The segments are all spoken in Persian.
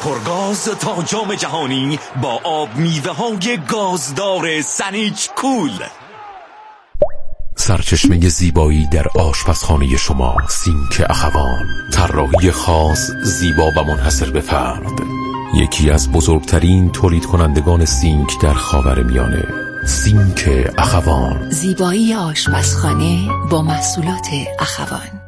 پرگاز تا جام جهانی با آب میوه های گازدار سنیچ کول. سرچشمه زیبایی در آشپزخانه شما، سینک اخوان. طراحی خاص، زیبا و منحصر به فرد. یکی از بزرگترین تولید کنندگان سینک در خاورمیانه. سینک اخوان، زیبایی آشپزخانه با محصولات اخوان.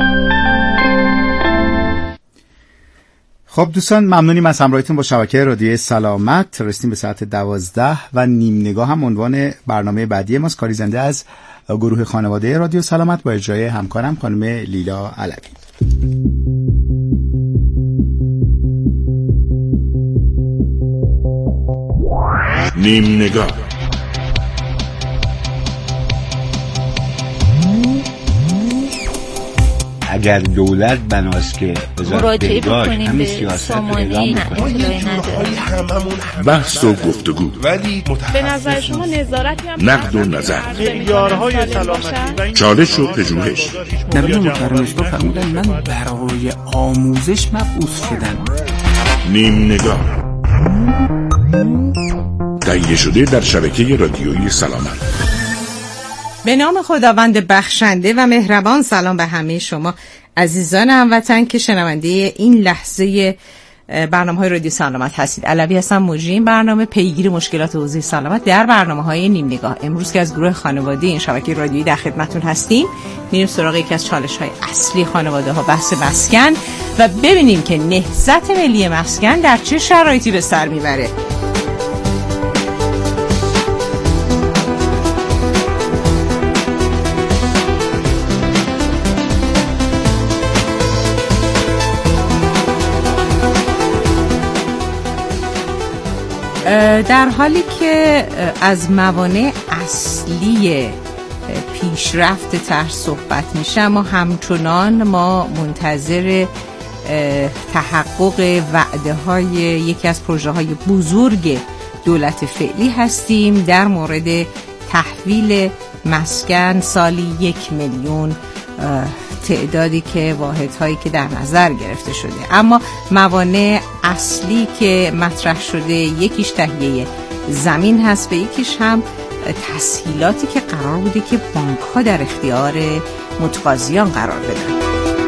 خب دوستان، ممنونیم از همراهیتون با شبکه رادیوی سلامت. رسیدیم به ساعت 12 و نیم نگاه هم عنوان برنامه بعدی ماست. کاری زنده از گروه خانواده رادیو سلامت با اجرای همکارم خانم لیلا علوی. نیم نگاه. اگر دولت بناست که مراجعه بکنیم به سامانه بحث و گفتگو، ولی به نظر شما نظارتی هم نقد و نظر، معیارهای سلامتی و چالش و پژوهش. نبی مکرمشگاه فرمودن من برای آموزش مبعوث شدم. نیم نگاه تهیه شده در شبکه رادیویی سلامت. به نام خداوند بخشنده و مهربان. سلام به همه شما عزیزان هموطن که شنونده این لحظه برنامه‌های رادیو سلامت هستید. علوی هستم، مجری این برنامه، پیگیر مشکلات حوزه سلامت در برنامه‌های نیم نگاه. امروز که از گروه خانواده این شبکه رادیویی در خدمتتون هستیم، میریم سراغ یکی از چالش‌های اصلی خانواده‌ها، بحث مسکن، و ببینیم که نهضت ملی مسکن در چه شرایطی به سر میبره. در حالی که از موانع اصلی پیشرفت طرح صحبت میشه، اما همچنان ما منتظر تحقق وعده های یکی از پروژه های بزرگ دولت فعلی هستیم در مورد تحویل مسکن سالی 1 میلیون تعدادی که واحدهایی که در نظر گرفته شده. اما موانع اصلی که مطرح شده، یکیش تهیه زمین هست و یکیش هم تسهیلاتی که قرار بوده که بانک ها در اختیار متقاضیان قرار بدن.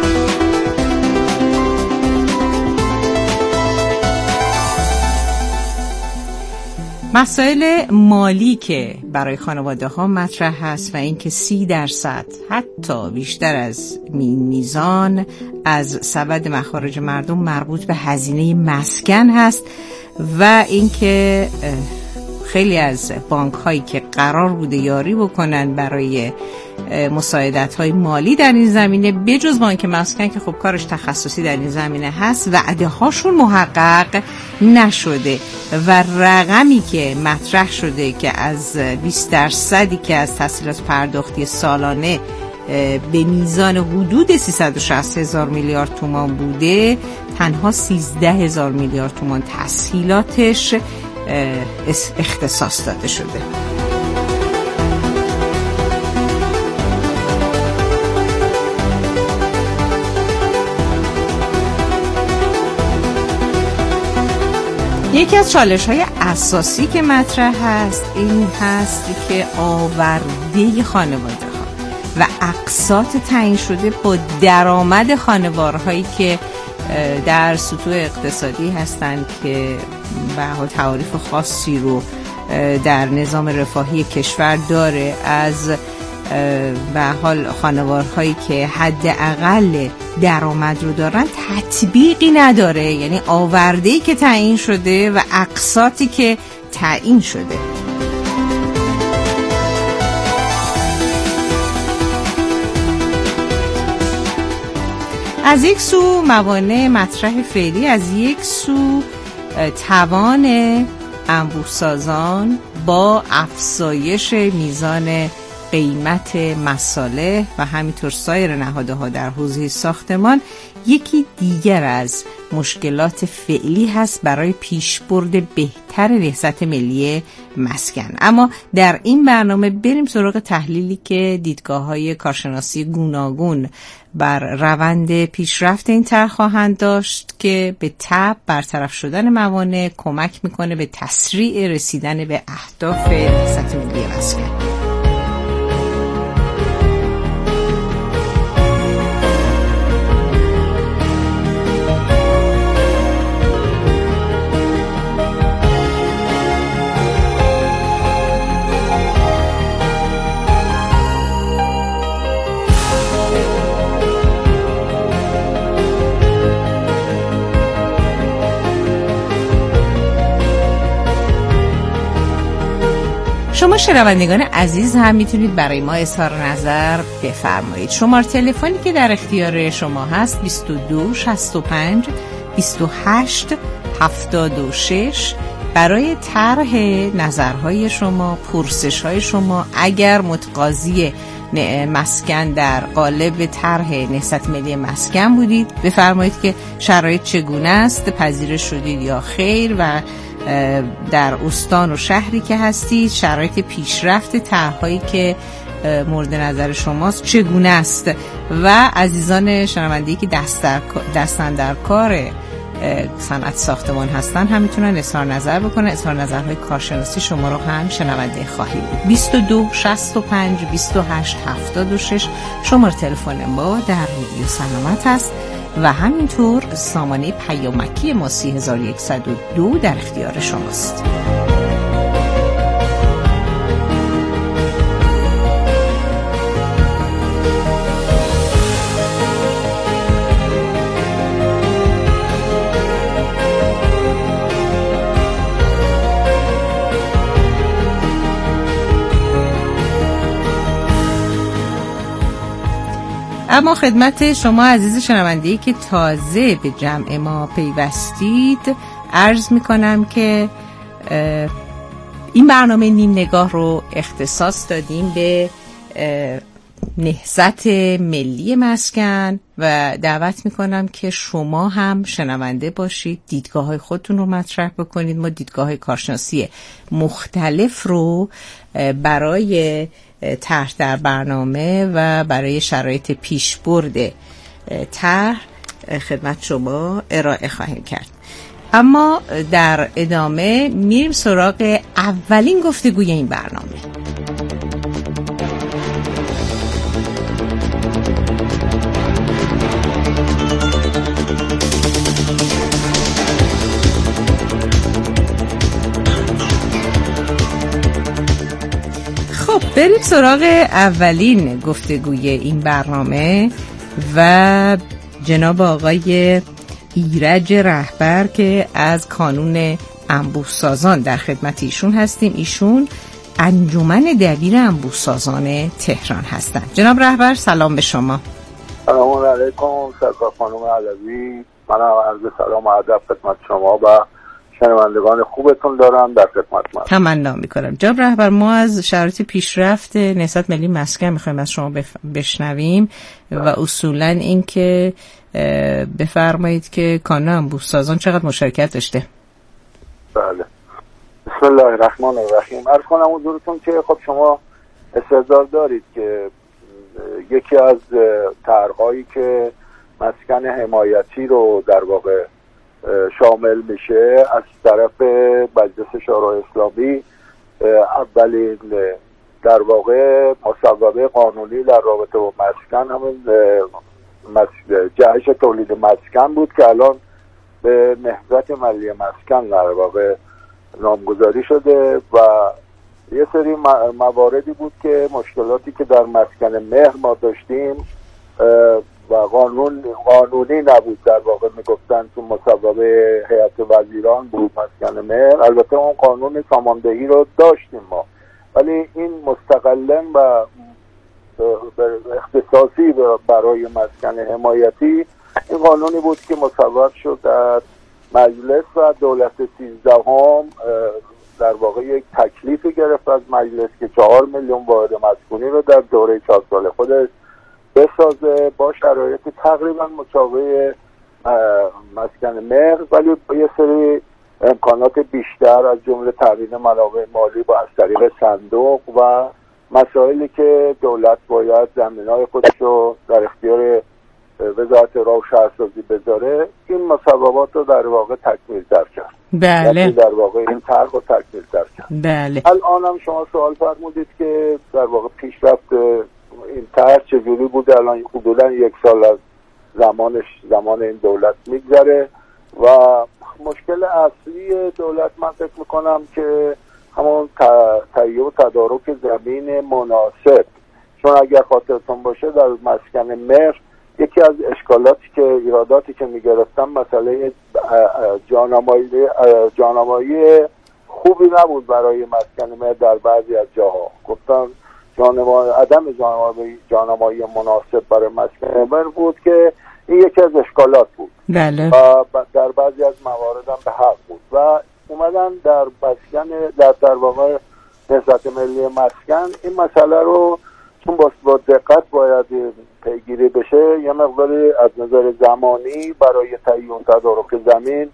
مسائل مالی که برای خانواده ها مطرح هست و اینکه 30% حتی بیشتر از میزان از سبد مخارج مردم مربوط به هزینه مسکن هست و اینکه خیلی از بانک هایی که قرار بوده یاری بکنن برای مساعدت های مالی در این زمینه، بجز بانک مسکن که خب کارش تخصصی در این زمینه هست، وعده هاشون محقق نشده و رقمی که مطرح شده که از 20% که از تسهیلات پرداختی سالانه به میزان حدود 360,000 میلیارد تومان بوده، تنها 13,000 میلیارد تومان تسهیلاتش اختصاص داده شده. یکی از چالش‌های اساسی که مطرح هست این هست که آورده خانواده‌ها و اقساط تعیین شده با درآمد خانوارهایی که در سطوح اقتصادی هستند که به حال تعاریف خاصی رو در نظام رفاهی کشور داره، از به حال خانوارهایی که حداقل درآمد رو دارن تطبیقی نداره، یعنی آورده‌ای که تعیین شده و اقساطی که تعیین شده. از یک سو موانع مطرح فعلی، از یک سو توان انبوه‌سازان با افزایش میزان قیمت مصالح و همینطور سایر نهادها در حوزه ساختمان، یکی دیگر از مشکلات فعلی هست برای پیشبرد بهتر نهضت ملی مسکن. اما در این برنامه بریم سراغ تحلیلی که دیدگاه‌های کارشناسی گوناگون بر روند پیشرفت این طرح خواهند داشت که به تبع برطرف شدن موانع کمک میکنه به تسریع رسیدن به اهداف نهضت ملی مسکن. شما شنوندگان عزیز هم میتونید برای ما اظهار نظر بفرمایید. شماره تلفنی که در اختیار شما هست 22 65 28 76. برای طرح نظرهای شما، پرسش‌های شما، اگر متقاضی مسکن در قالب طرح نهضت ملی مسکن بودید بفرمایید که شرایط چگونه است، پذیرش شدید یا خیر، و در استان و شهری که هستید شرایط پیشرفت طرح‌هایی که مورد نظر شماست چگونه است. و عزیزان شنونده‌ای که دستن در کار صنعت ساختمان هستن هم میتونن اظهار نظر بکنن. اظهار نظرهای کارشناسی شما رو هم شنونده خواهید بود. 22 65 28 76 شماره تلفن ما در رادیو سلامت است و همینطور سامانه پیامکی ما 3102 در اختیار شماست. اما خدمت شما عزیز شنونده‌ای که تازه به جمع ما پیوستید عرض میکنم که این برنامه نیم نگاه رو اختصاص دادیم به نهضت ملی مسکن و دعوت میکنم که شما هم شنونده باشید، دیدگاه‌های خودتون رو مطرح بکنید. ما دیدگاه‌های کارشناسی مختلف رو برای طرح در برنامه و برای شرایط پیشبرد طرح خدمت شما ارائه خواهیم کرد. اما در ادامه میریم سراغ اولین گفتگوی این برنامه. بریم سراغ اولین گفتگوی این برنامه و جناب آقای ایرج رهبر که از کانون انبوه‌سازان در خدمت ایشون هستیم. ایشون انجمن دبیر انبوه‌سازان تهران هستند. جناب رهبر سلام به شما. سلام علیکم سرکار خانم علوی. من عرض سلام و ادب خدمت شما و شنوندگان خوبتون دارم در خدمتتون. تمنا میکنم. جناب رهبر ما از شرایط پیشرفت نهضت ملی مسکن میخوایم از شما بشنویم و اصولا این که بفرمایید که کانون انبوه‌سازان چقدر مشارکت داشته. بله. بسم الله الرحمن الرحیم. عرض کنم حضورتون که خب شما استدلال دارید که یکی از طرح‌هایی که مسکن حمایتی رو در واقع شامل میشه از طرف مجلس شورای اسلامی اولین در واقع مصوبه قانونی در رابطه با مسکن همین جهش تولید مسکن بود که الان به نهضت ملی مسکن در واقع نامگذاری شده و یه سری مواردی بود که مشکلاتی که در مسکن مهر ما داشتیم و قانونی نبود در واقع میگفتن تو مصوبه هیئت وزیران بود مسکن مهر. البته اون قانون ساماندهی رو داشتیم ما، ولی این مستقلاً و اختصاصی برای مسکن حمایتی این قانونی بود که مصوب شد در مجلس و دولت 13 در واقع یک تکلیفی گرفت از مجلس که 4 میلیون واحد مسکونی رو در دوره 4 سال خودش بسازه با شرایط تقریبا مشابه مسکن مهر، ولی با یه سری امکانات بیشتر از جمله تامین منابع مالی با از طریق صندوق و مسائلی که دولت باید زمینه‌های خودش رو در اختیار وزارت راه و شهرسازی بذاره، این مصوبات رو در واقع تکمیل تر کرد. بله. در واقع این طرح رو تکمیل تر کرد. بله. الان هم شما سوال فرمودید که در واقع پیشرفت این طرح چجوری بوده. الان حدودا 1 سال از زمان این دولت میگذره و مشکل اصلی دولت من فکر میکنم که همون تهیه و تدارک زمین مناسب، چون اگر خاطرتون باشه در مسکن مهر یکی از اشکالاتی که ایراداتی که میگرفتن مسئله جانمایی خوبی نبود برای مسکن مهر. در بعضی از جاها گفتن عدم جانمایی مناسب برای مسکن مهر بود که این یکی از اشکالات بود. بله. و در بعضی از موارد هم به حق بود و اومدن در مسکن در واقع نهضت ملی مسکن این مسئله رو چون با دقت باید پیگیری بشه، یه مقداری از نظر زمانی برای تهیه و تدارک زمین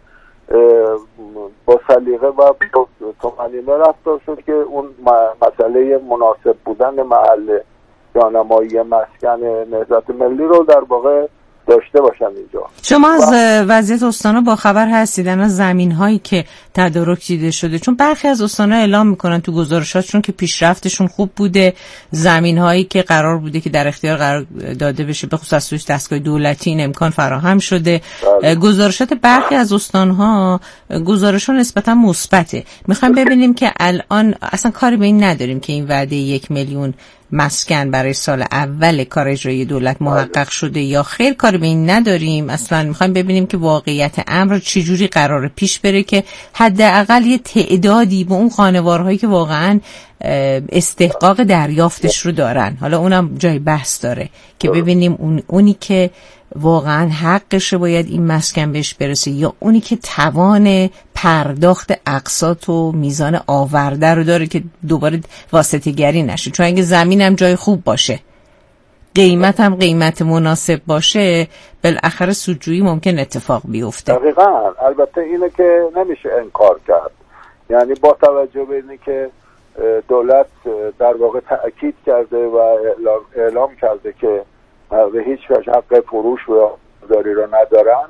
با سلیقه و طمأنینه رفتار شد که اون مسئله مناسب بودن محل جانمایی مسکن نهضت ملی رو در واقع داشته باشن اینجا. شما از وضعیت استان‌ها با خبر هستید؟ از زمین‌هایی که تدارک دیده شده، چون برخی از استان‌ها اعلام میکنن تو گزارشاتشون که پیشرفتشون خوب بوده، زمین‌هایی که قرار بوده که در اختیار قرار داده بشه به خصوص توی دستگاه دولتی این امکان فراهم شده. گزارشات برخی از استان‌ها گزارشات نسبتاً مثبته. می‌خوایم ببینیم که الان اصلا کاری به این نداریم که این وعده 1 میلیون مسکن برای سال اول کار اجرایی دولت محقق شده یا خیر، کاری به این نداریم. اصلا میخوایم ببینیم که واقعیت امر چجوری قراره پیش بره که حداقل یه تعدادی به اون خانوارهایی که واقعا استحقاق دریافتش رو دارن، حالا اونم جای بحث داره که ببینیم اونی که واقعا حقشه باید این مسکن بهش برسه یا اونی که توان پرداخت اقساط و میزان آورده رو داره که دوباره واسطه گری نشه. چون اگه زمینم جای خوب باشه، قیمت هم قیمت مناسب باشه، بالاخره سودجویی ممکن اتفاق بیفته. دقیقاً. البته اینه که نمیشه انکار کرد، یعنی با توجه به اینه که دولت در واقع تأکید کرده و اعلام کرده که به هیچ وجه حق فروش و داری رو ندارن،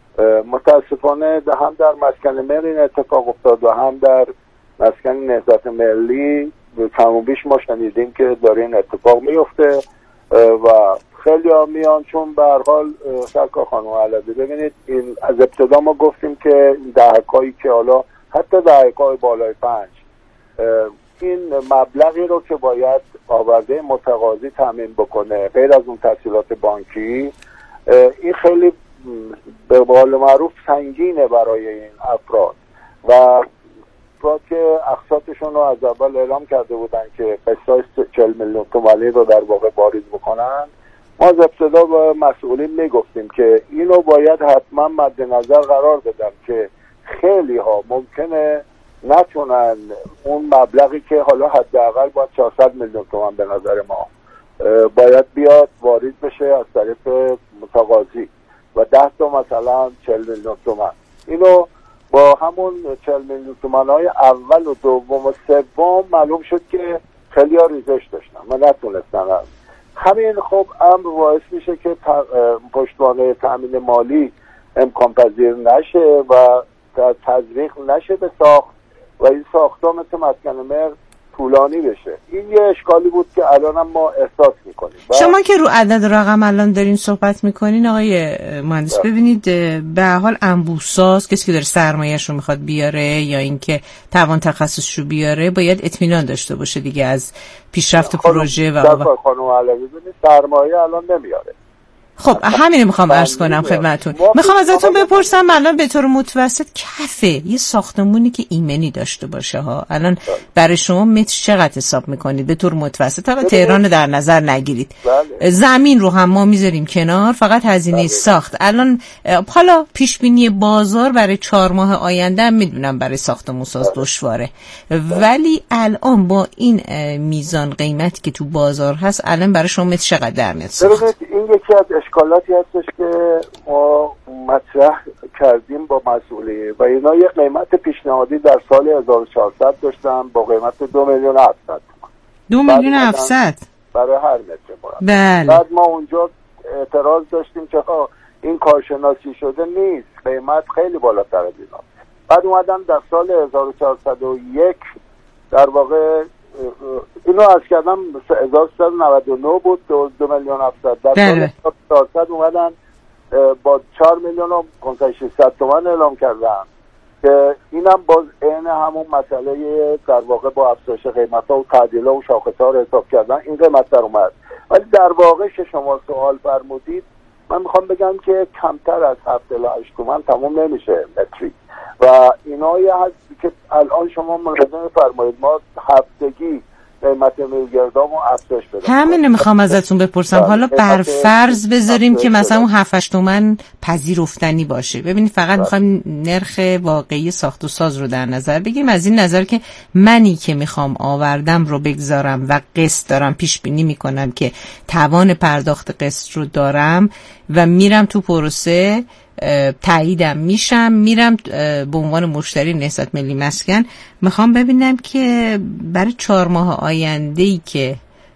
متاسفانه هم در مسکن مهر این اتفاق افتاد و هم در مسکن نهضت ملی کم و بیش ما شنیدیم که داره این اتفاق میفته و خیلی ها میان. چون به هر حال سرکار خانم علوی ببینید، این از ابتدا ما گفتیم که این دهکایی که حالا حتی دهکای بالای 5 این مبلغی رو که باید آورده متقاضی تامین بکنه غیر از اون تسهیلات بانکی، این خیلی به قول معروف سنگینه برای این افراد و افراد که اقساطشون رو از اول اعلام کرده بودن که قسطای 40 میلیون تومانی رو در واقع واریز بکنن. ما از ابتدا به مسئولین میگفتیم که اینو باید حتما مد نظر قرار بدن که خیلی ها ممکنه نتونن اون مبلغی که حالا حداقل باید 400 میلیون تومان به نظر ما باید بیاد واریز بشه از طریق متقاضی و 10 تا مثلا 40 میلیون تومان، اینو با همون 40 میلیون تومان‌های اول و دوم و سوم معلوم شد که خیلی ها ریزش داشتن و نتونستن. همین خب امر باعث میشه که پشتوانه تامین مالی امکان پذیر نشه و تزریق نشه به ساخت و این ساخت‌ها مثل مسکن مهر طولانی بشه. این یه اشکالی بود که الان هم ما احساس میکنیم. شما که رو عدد رقم الان دارین صحبت میکنین آقای مهندس، ببینید به حال انبوه‌ساز، کسی که داره سرمایه‌اش رو میخواد بیاره یا اینکه توان تخصصش رو بیاره، باید اطمینان داشته باشه دیگه از پیشرفت پروژه و خانم علوی ببینید سرمایه الان نمیاره. خب همین رو میخوام عرض کنم خدمتتون. میخوام ازتون بپرسم الان به طور متوسط کفه یه ساختمونی که ایمنی داشته باشه ها الان برای شما متر چقدر حساب میکنید به طور متوسط؟ تا تهران در نظر نگیرید. زمین رو هم ما میذاریم کنار، فقط هزینه ساخت. الان حالا پیش بینی بازار برای 4 ماه آینده هم میدونم برای ساختمون ساز دشواره، ولی الان با این میزان قیمتی که تو بازار هست الان برای شما متر چقدر در میاد ساخت؟ این یکی از اشکالاتی هستش که ما مطرح کردیم با مسئولی و اینا یه قیمت پیشنهادی در سال 1400 داشتن با قیمت 2,700,000 2,700,000 برای هر متر مربع. بله. بعد ما اونجا اعتراض داشتیم که این کارشناسی شده نیست، قیمت خیلی بالاتر از اینا. بعد اومدن در سال 1401 در واقع اینو از کردم 1399 بود 2,700,000 در سال 1400 اومدن با 4,500,600 تومان اعلام کردن که اینم باز عین همون مسئله در واقع با افزایش قیمت‌ها و تعدیل‌ها و شاخص‌ها رو حساب کردن این قیمت در اومد. ولی در واقع که شما سوال فرمودید من میخوام بگم که کمتر از 7 الی 8 تومان تموم نمیشه متری و اینایی هست که الان شما ملاحظه فرمایید ما هفتگی قیمت میلگردامو افزایش بدیم. همین میخوام ازتون بپرسم حالا بر فرض بذاریم که مثلا اون 7-8 تومن پذیرفتنی باشه. ببینید فقط میخوایم نرخ واقعی ساخت و ساز رو در نظر بگیریم، از این نظر که منی که میخوام آوردم رو بگذارم و قسط دارم پیش بینی میکنم که توان پرداخت قسط رو دارم و میرم تو پروسه تاییدم میرم به عنوان مشتری نهضت ملی مسکن میخوام ببینم که برای 4 ماه آینده‌ای که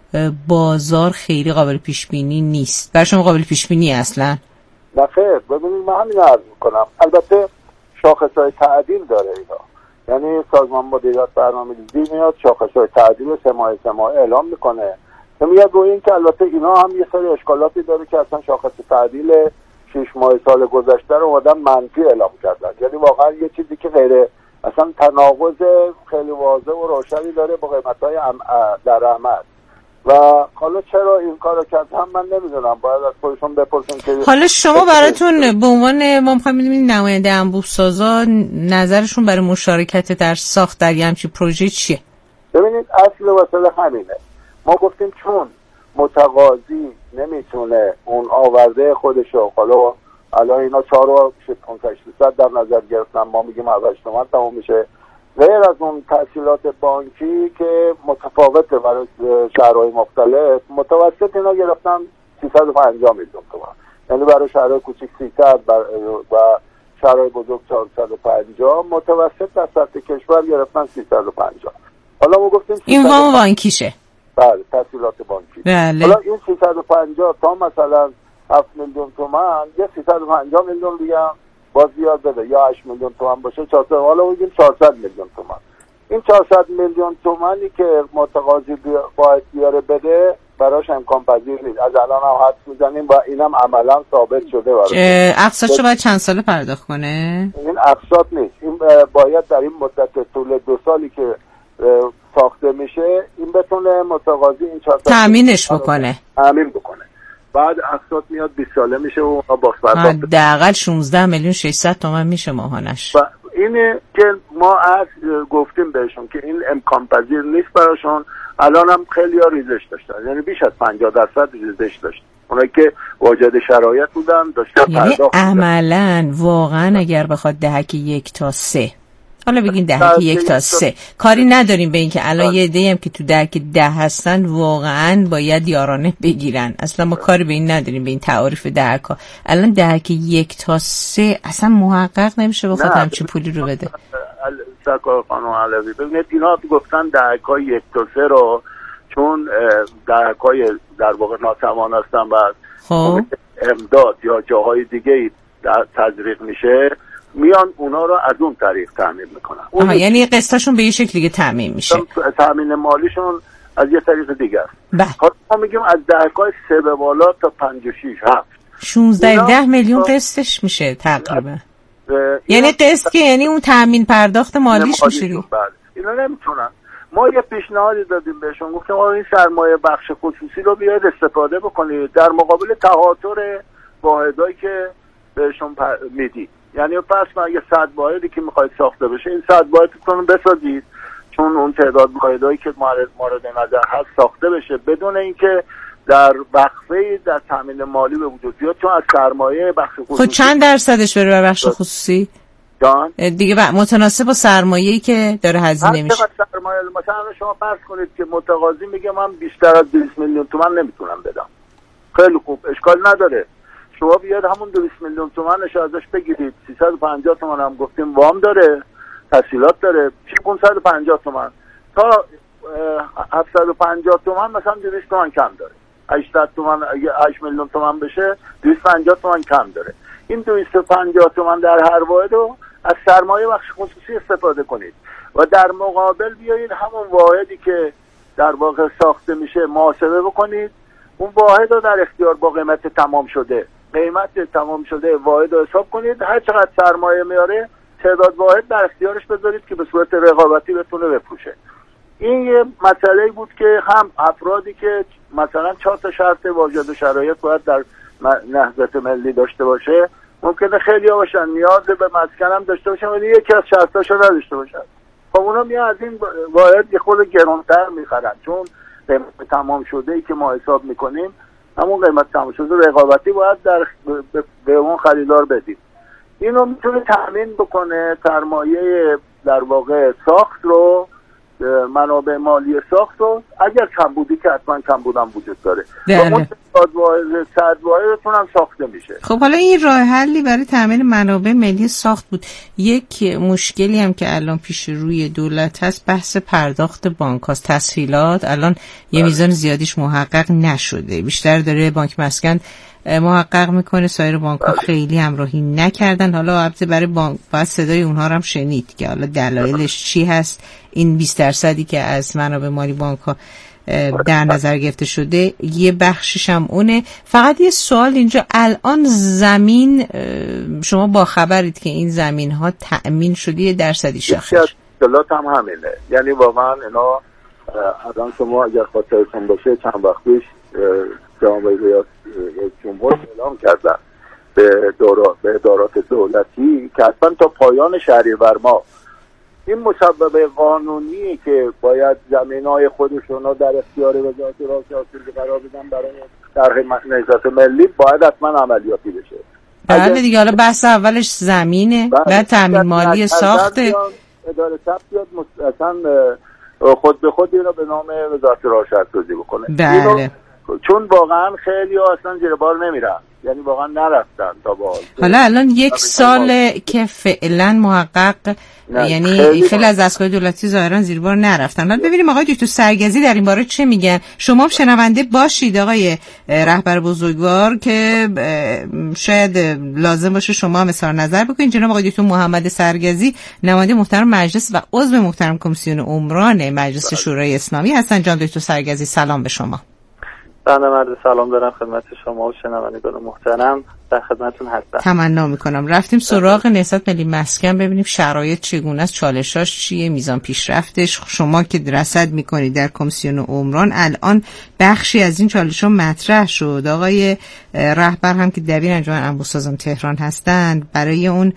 بازار خیلی قابل پیش بینی نیست، برای شما قابل پیش بینی اصلا؟ نه خیر، ببینید من همین عرض میکنم. البته شاخص‌های تعدیل داره اینا، یعنی سازمان مدیریت برنامه‌ریزی میاد شاخص‌های تعدیل 3 ماه اعلام میکنه که میاد روی این که البته اینا هم یه سری اشکالاتی داره که اصلا شاخص تعدیل 6 ماه سال گذشته رو اومدن منفی اعلام کردن، یعنی واقعا یه چیزی که غیر اصلا تناقض خیلی واضح و روشنی داره با قیمت‌های در عمل. و حالا چرا این کارو کردم من نمیدونم، باید از خودشون بپرسیم که حالا شما براتون به عنوان ما می‌خوایم ببینیم نماینده انبوه سازا نظرشون برای مشارکت در ساخت در یه همچین پروژه چیه؟ ببینید اصل مسئله همینه. ما گفتیم چون متقاضی نمیتونه اون آورده خودشو، حالا الان اینا 4,500 در نظر گرفتن، ما میگیم 8 تومن تمام میشه، غیر از اون تحصیلات بانکی که متفاوته برای شهرهای مختلف، متوسط اینا گرفتن 350 میلیون تومان، یعنی برای شهرهای کوچیک 300 و شهرهای بزرگ 450، متوسط در سطح کشور گرفتن 350. حالا ما گفتیم این وام بانکیشه. بله تحصیلات بانکی. بله. حالا این 350 تا مثلا 7 میلیون تومان، یه 350 میلیون دیگه باز زیاد بده یا 8 میلیون تومان باشه 400، حالا بگیم 400 میلیون تومان. این 400 میلیون تومانی که متقاضی باید بیاره بده براش امکان پذیر نیست. از الان هم حدس میزنیم و اینم عملا ثابت شده براش. اقساطش باید چند ساله پرداخت کنه؟ این اقساط نیست، این باید در این مدت طول 2 سالی که ساخته میشه این بتونه متقاضی این 400 تامینش بکنه. تامین بکنه. بعد اقساط میاد 20 ساله میشه و باز پرداخت. حداقل 16,600,000 تومان میشه ماهانش. و اینه که ما از گفتیم بهشون که این امکان پذیر نیست براشون. الان هم خیلی‌ها ریزش داشتن، یعنی بیش از 50% ریزش داشتن، اونایی که واجد شرایط بودن داشتن پرداخت. عملاً واقعا اگر بخواد دهک 1 تا 3، حالا بگین دهک 1 تا 3 کاری نداریم به این که الان یه عده‌ای هم که تو دهک 10 هستن واقعا باید یارانه بگیرن، اصلا ما کاری به این نداریم، به این تعاریف دهک‌ها. الان دهک 1 تا 3 اصلا محقق نمیشه بخواد همچین پولی رو بده. سرکار خانم علوی ببینید اینا گفتن دهک‌های 1 تا 3 رو چون دهک‌های در واقع ناتوان هستن و امداد یا جاهای دیگه تزریق میشه میان اونا رو از اون طریق تامین میکنن. یعنی قسطشون به یه شکل دیگه تامین میشه، تامین مالیشون از یه طریق دیگه است. حالا ما میگیم از دهک‌های 3 به بالا تا 5-6-7 16 میلیون قسطش میشه تقریبا. یعنی قسط که یعنی اون تامین پرداخت مالیش میشه. اینا نمیتونن. ما یه پیشنهادی دادیم بهشون، گفتیم این سرمایه بخش خصوصی رو بیاید استفاده بکنید در مقابل تهاتر واحدایی که بهشون میدید. یعنی پس ما اگه 100 واحدی که میخواید ساخته بشه این 100 واحدتون بسازید، چون اون تعداد واحدایی که مورد نظر هست ساخته بشه بدون اینکه در وقفه در تامین مالی به وجود بیاد، چون از سرمایه بخش خصوصی. خب چند درصدش بره به بخش خصوصی؟ جان دیگه متناسب با سرمایه‌ای که داره هزینه میشه. مثلا شما فرض کنید که متقاضی میگه من بیشتر از 200 میلیون تومان نمیتونم بدم. خیلی خوب، اشکال نداره. شما بیاد همون 200 میلیون تومانش ازش بگیرید. 350 تومان هم گفتیم وام داره، تسهیلات داره، 550 تومان تا 750 تومان مثلا 200 تومان کم داره. 800 تومان اگه 8 میلیون تومان بشه 250 تومان کم داره. این 250 تومان در هر واحد رو از سرمایه بخش خصوصی استفاده کنید و در مقابل بیایید همون واحدی که در واقع ساخته میشه محاسبه بکنید، اون واحد رو در اختیار با قیمت تمام شده واحد رو حساب کنید، هر چقدر سرمایه میاره تعداد واحد در اختیارش بذارید که به صورت رقابتی بتونه بفروشه. این یه مسئله بود که هم افرادی که مثلا 4 تا شرط واجد و شرایط باید در نهضت ملی داشته باشه، ممکنه خیلی ها باشن نیاز به مسکن هم داشته باشن ولی یکی از شرطاشو نداشته باشن. خب اونا میان از این واحد یه خورده گرانتر میخرن، چون قیمت تمام شده ای که ما حساب میکنیم همون قیمت تمام شده رقابتی باید به اون خریدار بدیم. اینو میتونه تامین بکنه سرمایه در واقع ساخت رو، منابع مالی ساخت رو، اگر کمبودی که حتما کمبودم وجود داره و اون صد واحدتون هم ساخته میشه. خب حالا این راه حلی برای تامین منابع ملی ساخت بود. یک مشکلی هم که الان پیش روی دولت هست بحث پرداخت بانک هاست. تسهیلات الان یه میزان زیادیش محقق نشده، بیشتر داره بانک مسکن محقق میکنه، سایر بانک ها خیلی همراهی نکردن. حالا البته برای بانک باید صدای اونها رو هم شنید که حالا دلایلش چی هست. این 20% که از منابع مالی بانک ها در نظر گرفته شده یه بخشش هم اونه. فقط یه سوال اینجا، الان زمین شما با خبرید که این زمین ها تأمین شده یه درصدی شاخش؟ اطلاعات هم همینه، یعنی واقعا اینا الان شما اگر خاطرتون باشه چند وقت پیش جناب رئیس جمهور اعلام کردن به ادارات دولتی که اصلا تا پایان شهریور ماه این مسبب قانونی که باید زمینای خودشون رو در اختیار وزارت راه شهرسازی قرار بدن برای طرح نهضت ملی باید حتما عملیاتی بشه. بله دیگه، حالا بحث اولش زمینه، بعد تامین مالی ساخته، اداره ثبت بیاد اصلا خود به خود اینو به نام وزارت راه شهرسازی بکنه. بله. چون واقعا خیلی ها اصلا زیر بار نمیرن، یعنی واقعا نرفتن تا با حالا الان 1 ساله که فعلا محقق، یعنی خیلی از دستگاه دولتی ظاهرا زیر بار نرفتن. حالا ببینیم آقای دکتر سرگزی در این باره چه میگن. شما شنونده باشید آقای رهبر بزرگوار که شاید لازم باشه شما هم اظهار نظر بکنید. جناب آقای دکتر محمد سرگزی نماینده محترم مجلس و عضو محترم کمیسیون عمران مجلس شورای اسلامی هستن. جان دکتر سرگزی سلام به شما. بنده مرد سلام دارم خدمت شما و شنوندگان محترم، در خدمتتون هستم. تمنا میکنم. رفتیم سراغ نهضت ملی مسکن ببینیم شرایط چگونه است، چالشاش چیه، میزان پیشرفتش. شما که رصد میکنید در کمیسیون عمران الان بخشی از این چالش‌ها مطرح شد. آقای رهبر هم که دبیر انجمن انبوه‌سازان تهران هستند، برای اون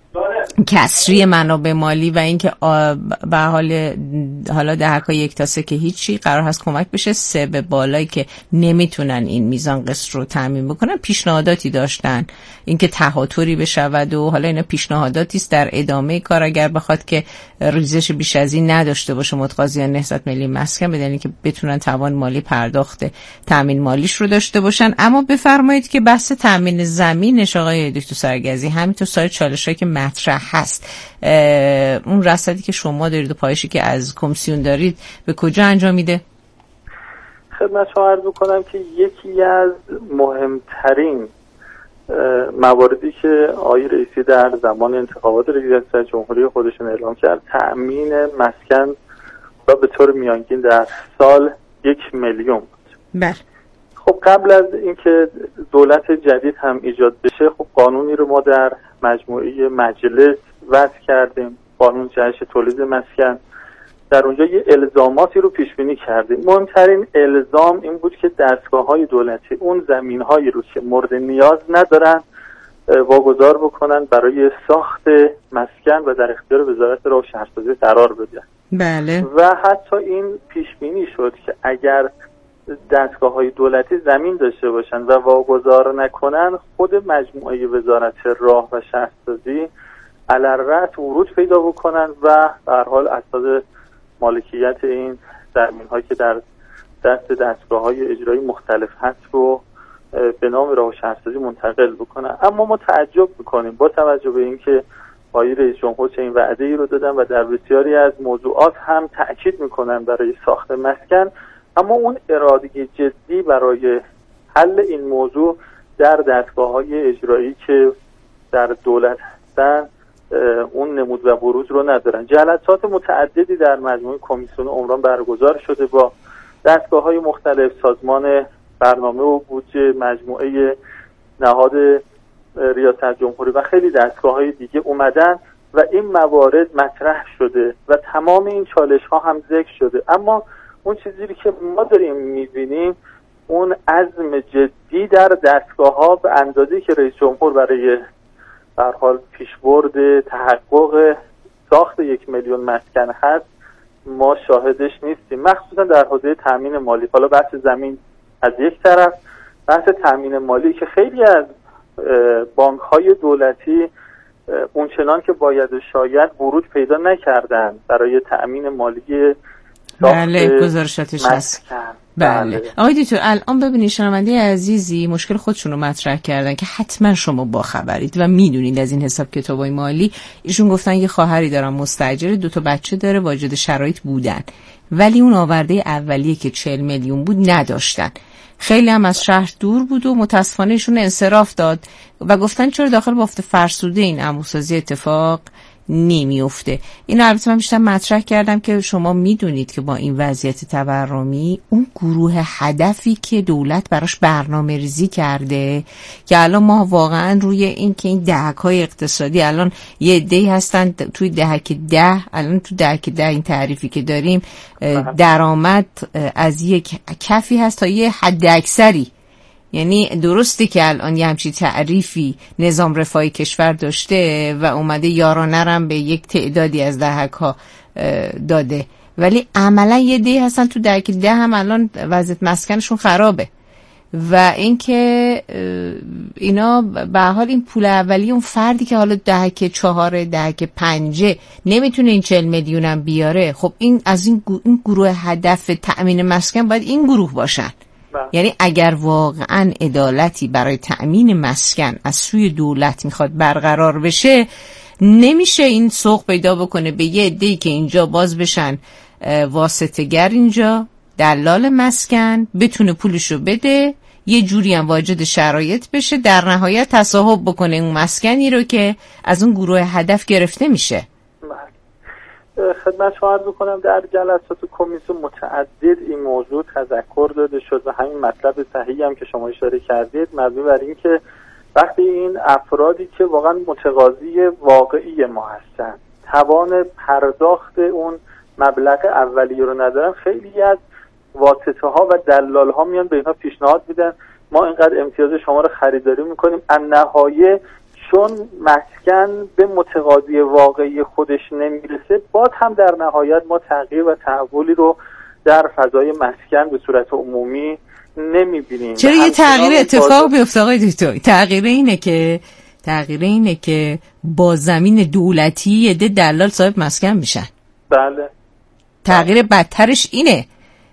کسری منابع مالی و اینکه به حالا دهک‌های 1 تا 3 که هیچی قرار هست کمک بشه، 3 به بالایی که نمیتونن این میزان قسط رو تامین بکنن، پیشنهاداتی داشتن اینکه تهاتری بشود و حالا اینا پیشنهاداتی است در ادامه کار اگر بخواد که ریزش بیش از این نداشته باشه متقاضیان نهضت ملی مسکن، بدون اینکه بتونن توان مالی پرداخت تامین مالیش رو داشته باشن. اما بفرمایید که بحث تامین زمینش آقای دکتر سرگزی همینطور سایر چالشایی که مطرح هست، اون رصدی که شما دارید و پایشی که از کمیسیون دارید به کجا انجام میده؟ خدمت شما عرض کنم که یکی از مهمترین مواردی که آقای رئیسی در زمان انتخابات ریاست جمهوری خودشون اعلام کرد تأمین مسکن و به طور میانگین در سال 1 میلیون بود. بله. خب قبل از اینکه دولت جدید هم ایجاد بشه، خب قانونی رو ما در مجموعه مجلس وضع کردیم، قانون جهش تولید مسکن. در اونجا یه الزاماتی رو پیش بینی کردیم. مهمترین الزام این بود که دستگاه‌های دولتی اون زمین‌هایی رو که مورد نیاز ندارن واگذار بکنن برای ساخت مسکن و در اختیار وزارت راه و شهرسازی قرار بدن. بله. و حتی این پیش بینی شد که اگر دستگاه‌های دولتی زمین داشته باشن و واگذار نکنن، خود مجموعه وزارت راه و شهرسازی علالرأس ورود پیدا بکنن و به هر حال اسناد مالکیت این زمین‌هایی که در دست دستگاه‌های اجرایی مختلف هست رو به نام راه و شهرسازی منتقل بکنن. اما ما تعجب می‌کنیم با توجه به اینکه آقای رئیس جمهور چنین وعده‌ای رو دادن و در بسیاری از موضوعات هم تأکید می‌کنن برای ساخت مسکن، اما اون اراده جدی برای حل این موضوع در دستگاه‌های اجرایی که در دولت هستن اون نمود و بروز رو ندارن. جلسات متعددی در مجموعه کمیسیون عمران برگزار شده با دستگاه‌های مختلف، سازمان برنامه و بودجه، مجموعه نهاد ریاست جمهوری و خیلی دستگاه‌های دیگه اومدن و این موارد مطرح شده و تمام این چالش‌ها هم ذکر شده. اما اون چیزی که ما داریم می‌بینیم اون عزم جدی در دستگاه‌ها به اندازه‌ای که رئیس جمهور برای به هر حال پیشبرد تحقق ساخت 1 میلیون مسکن هست ما شاهدش نیستیم، مخصوصا در حوزه تامین مالی. حالا بحث زمین از یک طرف، بحث تامین مالی که خیلی از بانک‌های دولتی اونچنان که باید و شاید ورود پیدا نکردن برای تأمین مالی ساخت بله گزارشاتش هست. بله آقای دکتر الان ببینید شنونده عزیزی مشکل خودشون رو مطرح کردن که حتما شما با خبرید و میدونید از این حساب کتابای مالی. ایشون گفتن یه خواهری دارن مستاجر، 2 بچه داره، واجد شرایط بودن ولی اون آورده اولیه که 40 میلیون بود نداشتن. خیلی هم از شهر دور بود و متاسفانه ایشون انصراف داد و گفتن چرا داخل بافت فرسوده این عموسازی اتفاق نمیفته. این البته من بیشتر مطرح کردم که شما میدونید که با این وضعیت تورمی اون گروه هدفی که دولت براش برنامه ریزی کرده که الان ما واقعا روی این که این دهک‌های اقتصادی الان یه عده‌ای هستن توی دهک 10، الان تو دهک 10 این تعریفی که داریم درآمد از یک کفی هست تا یه حد اکثری. یعنی درسته که الان یه همچین تعریفی نظام رفاهی کشور داشته و اومده یارانه رم به یک تعدادی از دهک‌ها داده ولی عملا یه دی هستن تو دهک 10 هم الان وضعیت مسکنشون خرابه و اینکه اینا به حال این پول اولی اون فردی که حالا دهک 4 دهک 5 نمیتونه این 40 میلیون هم بیاره. خب این از این گروه هدف تأمین مسکن باید این گروه باشن. یعنی اگر واقعا عدالتی برای تأمین مسکن از سوی دولت میخواد برقرار بشه نمیشه این سوق پیدا بکنه به یه عده‌ای که اینجا باز بشن واسطه‌گر، اینجا دلال مسکن بتونه پولشو بده یه جوری هم واجد شرایط بشه در نهایت تصاحب بکنه اون مسکنی رو که از اون گروه هدف گرفته میشه. خدمت شما عرض کنم در جلسات کمیسیون متعدد این موضوع تذکر داده شد و همین مطلب صحیحی هم که شما اشاره کردید مبنی بر این که وقتی این افرادی که واقعا متقاضی واقعی ما هستن توان پرداخت اون مبلغ اولیه رو ندارن، خیلی از واسطه ها و دلال ها میان به اینها پیشنهاد میدن ما اینقدر امتیاز شما رو خریداری میکنیم، النهایه چون مسکن به متقاضی واقعی خودش نمیرسه باز هم در نهایت ما تغییر و تحولی رو در فضای مسکن به صورت عمومی نمیبینیم. چرا یه تغییر اتفاق بیفته آقای دکتر؟ تغییر اینه که با زمین دولتی یه دلال صاحب مسکن میشن. بله. تغییر بدترش اینه.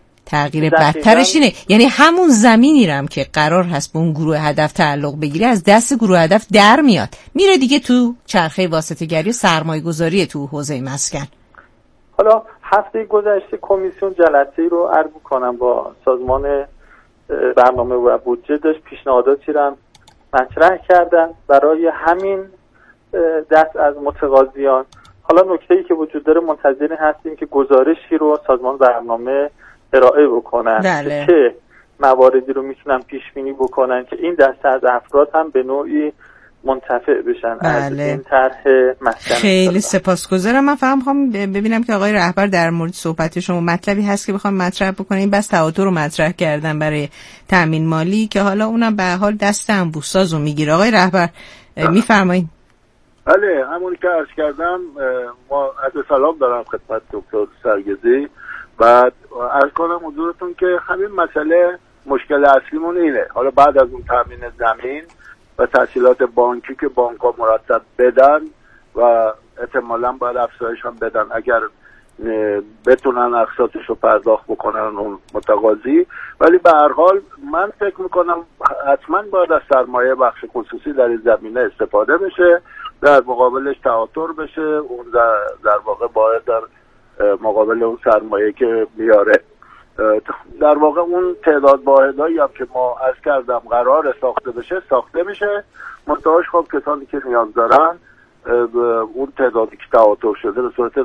یعنی همون زمینی رم که قرار هست به اون گروه هدف تعلق بگیره از دست گروه هدف در میاد میره دیگه تو چرخه واسطه‌گری سرمایه گذاری تو حوزه مسکن. حالا هفته گذشته کمیسیون جلسه‌ای رو عرض کنم با سازمان برنامه و بودجه داشت پیشنهاداتی رو مطرح کردن برای همین دست از متقاضیان. حالا نکته‌ای که وجود داره منتظر هستیم که گزارشی رو سازمان برنامه ارائه بکنن بله. که مواردی رو میتونن پیش بینی بکنن که این دسته از افراد هم به نوعی منتفع بشن بله. از این طرح مسکن. خیلی سپاسگزارم. من فهم می‌خوام ببینم که آقای رهبر در مورد صحبت شما مطلبی هست که بخوام مطرح بکنم. این بس تعهد رو مطرح کردن برای تامین مالی که حالا اونم به حال دست انبوه‌سازو میگیره. آقای رهبر میفرمایید. بله همونی که عرض کردم ما عرض سلام دارم خدمت دکتر سرگزی. بعد عرض کنم حضورتون که همین مسئله مشکل اصلیمون اینه. حالا بعد از اون تامین زمین و تسهیلات بانکی که بانک‌ها مرتب بدن و احتمالاً باید افزایش هم بدن اگر بتونن اقساطش رو پرداخت بکنن اون متقاضی، ولی به هر حال من فکر میکنم حتما باید از سرمایه بخش خصوصی در این زمینه استفاده بشه، در مقابلش تعاطر بشه، اون در واقع باید در مقابل اون سرمایه که میاره در واقع اون تعداد واحدایی هم که ما عرض کردم قرار ساخته بشه ساخته میشه، منتهاش خب کسانی که نیاز دارن اون تعدادی که تعاطف شده به صورت